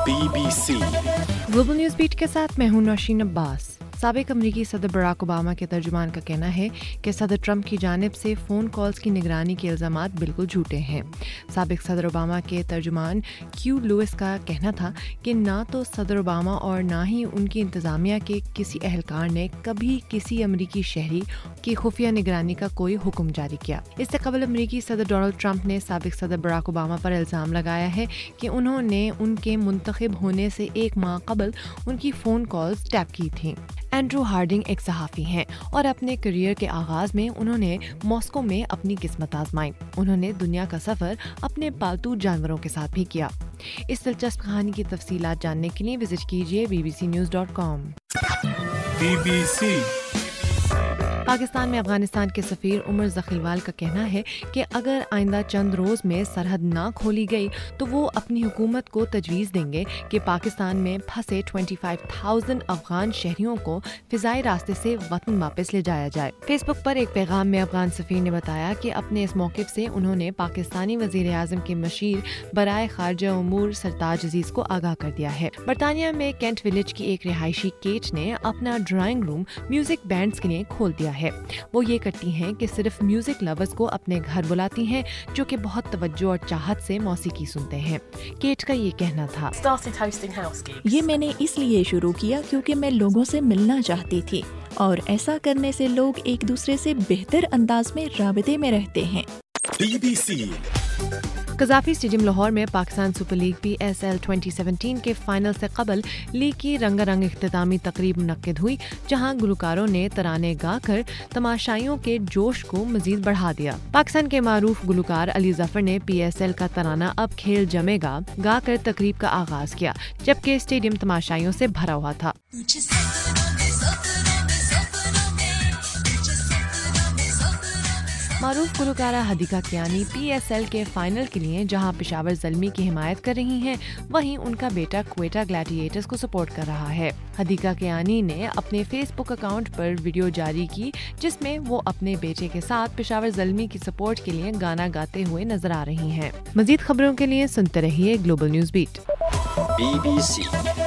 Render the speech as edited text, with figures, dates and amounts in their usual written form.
BBC global news beat के साथ मैं हूं नौशीन अब्बास। साबिक अमरीकी सदर बराक ओबामा के तर्जुमान का कहना है कि सदर ट्रंप की जानिब से फ़ोन कॉल्स की निगरानी के इल्ज़ामात बिल्कुल झूठे हैं। साबिक सदर ओबामा के तर्जुमान क्यू लुइस का कहना था कि ना तो सदर ओबामा और ना ही उनकी इंतज़ामिया के किसी एहलकार ने कभी किसी अमरीकी शहरी की खुफिया निगरानी का कोई हुक्म जारी किया। इससे कबल अमरीकी सदर डोनाल्ड ट्रंप ने साबिक सदर बराक ओबामा पर इल्ज़ाम लगाया है कि उन्होंने उनके मुंतखब होने से एक माह कबल उनकी फ़ोन कॉल्स टैप की थीं। एंड्रू हार्डिंग एक सहाफ़ी हैं और अपने करियर के आगाज़ में उन्होंने मॉस्को में अपनी किस्मत आजमाई। उन्होंने दुनिया का सफ़र अपने पालतू जानवरों के साथ भी किया। इस दिलचस्प कहानी की तफसीलात जानने के लिए विजिट कीजिए bbcnews.com। BBC पाकिस्तान में अफगानिस्तान के सफ़ीर उमर ज़खीवाल का कहना है कि अगर आइंदा चंद रोज़ में सरहद ना खोली गई तो वो अपनी हुकूमत को तजवीज़ देंगे कि पाकिस्तान में फंसे 25,000 अफगान शहरियों को फ़िज़ाई रास्ते से वतन वापस ले जाया जाए। फेसबुक पर एक पैगाम में अफगान सफ़ीर ने बताया कि अपने इस मौक़िफ़ से उन्होंने पाकिस्तानी वज़ीर आज़म के मशीर बराए ख़ारजा उमूर सरताज अजीज़ को आगाह कर दिया है। बरतानिया में केंट विलेज की एक रिहायशी केट ने अपना ड्राइंग रूम म्यूज़िक बैंड्स के लिए खोल दिया है। वो ये करती हैं कि सिर्फ म्यूजिक लवर्स को अपने घर बुलाती हैं जो कि बहुत तवज्जो और चाहत से मौसीकी सुनते हैं। केट का ये कहना था, ये मैंने इसलिए शुरू किया क्योंकि मैं लोगों से मिलना चाहती थी और ऐसा करने से लोग एक दूसरे से बेहतर अंदाज में राबते में रहते हैं। BBC कज़ाफ़ी स्टेडियम लाहौर में पाकिस्तान सुपर लीग PSL 2017 के फाइनल से कबल लीग की रंगारंग इख्तितामी तकरीब मुनक्किद हुई, जहां गुलकारों ने तराने गाकर तमाशाइयों के जोश को मजीद बढ़ा दिया। पाकिस्तान के मारूफ गुलकार अली जफर ने PSL का तराना अब खेल जमेगा गाकर तकरीब का आगाज किया, जबकि स्टेडियम तमाशाइयों से भरा हुआ था। मारूफ गुलकारा हदीका कियानी PSL के फाइनल के लिए जहां पेशावर ज़ल्मी की हिमायत कर रही हैं, वहीं उनका बेटा क्वेटा ग्लैडिएटर्स को सपोर्ट कर रहा है। हदीका कियानी ने अपने फेसबुक अकाउंट पर वीडियो जारी की जिसमें वो अपने बेटे के साथ पेशावर ज़ल्मी की सपोर्ट के लिए गाना गाते हुए नजर आ रही हैं। मजीद खबरों के लिए सुनते रहिए ग्लोबल न्यूज़ बीट। BBC